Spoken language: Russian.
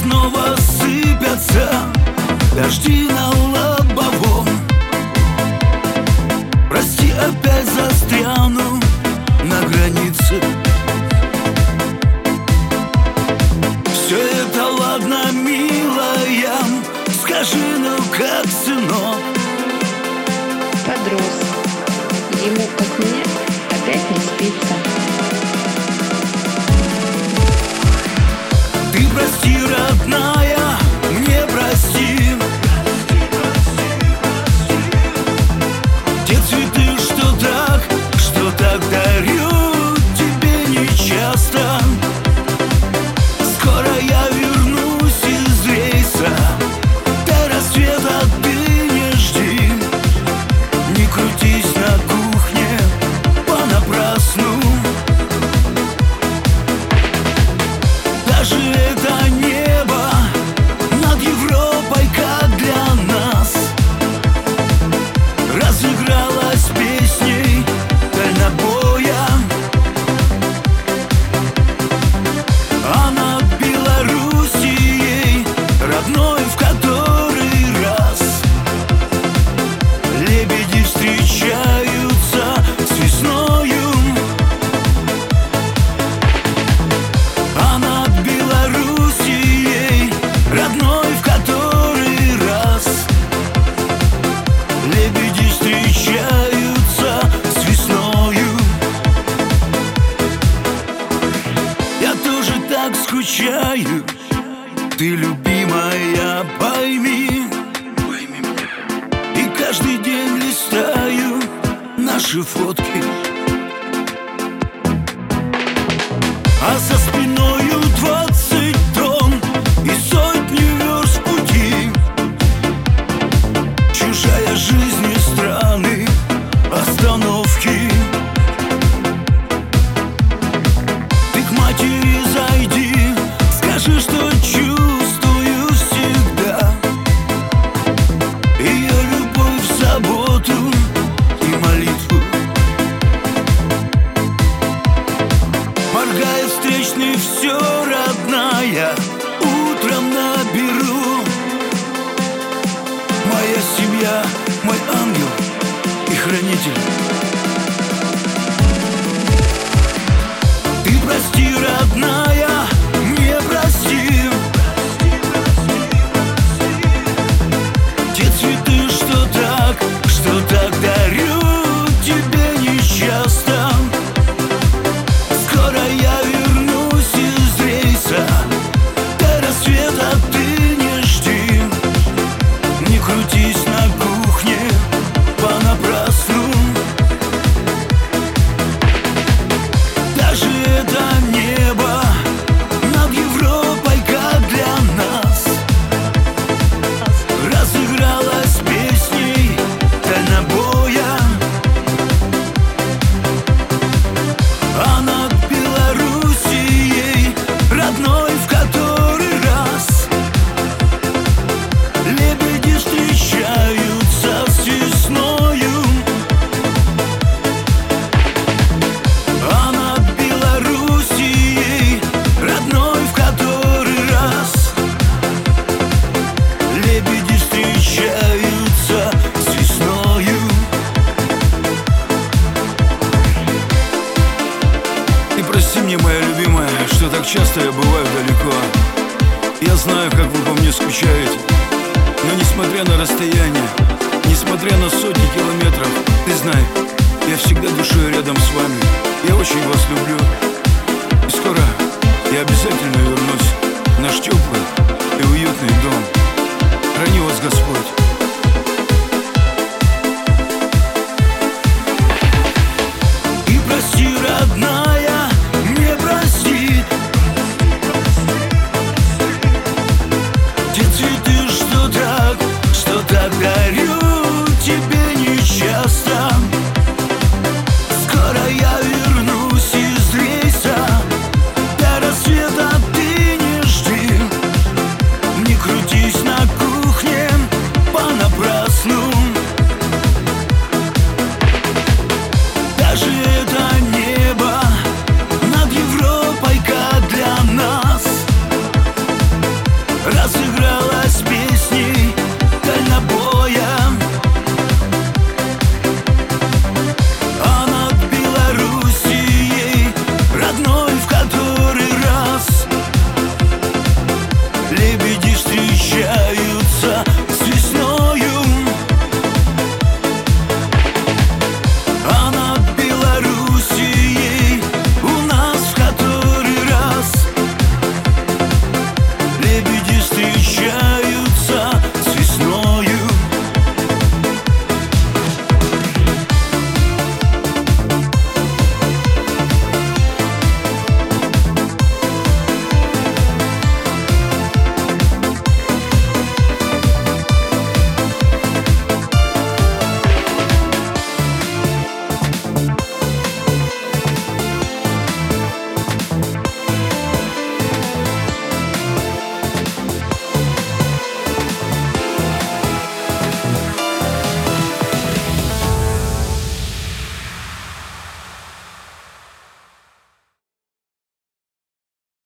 снова сыпятся дожди на лобовом. Прости, опять застряну на границе. Все это ладно, милая, скажи, ну как, сынок? Подрос. Ему, как мне, опять не спится. Ты прости, родная, мне прости. Те цветы, что так дарю тебе нечасто. Скоро я вернусь из рейса, до рассвета ты не жди. Не крутись на кухне понапрасну. Даже это небо над Европой, как для нас, разыгралась песней дальнобоя. А над Белоруссией родной в который раз лебеди встречаются с весною. А над Белоруссией родной в который раз лебеди встречаются с весною. Я тоже так скучаю, ты, любимая, пойми. И каждый день листаю наши фотки, а за спиною 20 тонн и сотни верст пути. Чужая жизнь и страны, остановки. Ты к матери зайди, скажи, что чувствую всегда. Ее любовь, заботу и молитву. Моргая встречный, все, родная, утром наберу. Моя семья, мой ангел и хранитель. Ты прости, родная, мне прости. Те цветы, что так дарю тебе нечасто. Скоро я вернусь из рейса, до рассвета ты не жди. Не крутись на кухне понапрасну. Даже это небо над Европой, как для нас, разыгралась песней дальнобоя. А над Белоруссией родной в который раз лебеди встречаются с весною. А над Белоруссией родной в который раз лебеди встречаются с весною. И прости мне, моя любимая, что так часто я бываю далеко. Я знаю, как вы по мне скучаете, но несмотря на расстояние, несмотря на сотни километров, ты знай, я всегда душой рядом с вами. Я очень вас люблю. И скоро я обязательно вернусь в наш теплый и уютный дом. Храни вас Господь. И прости, родная,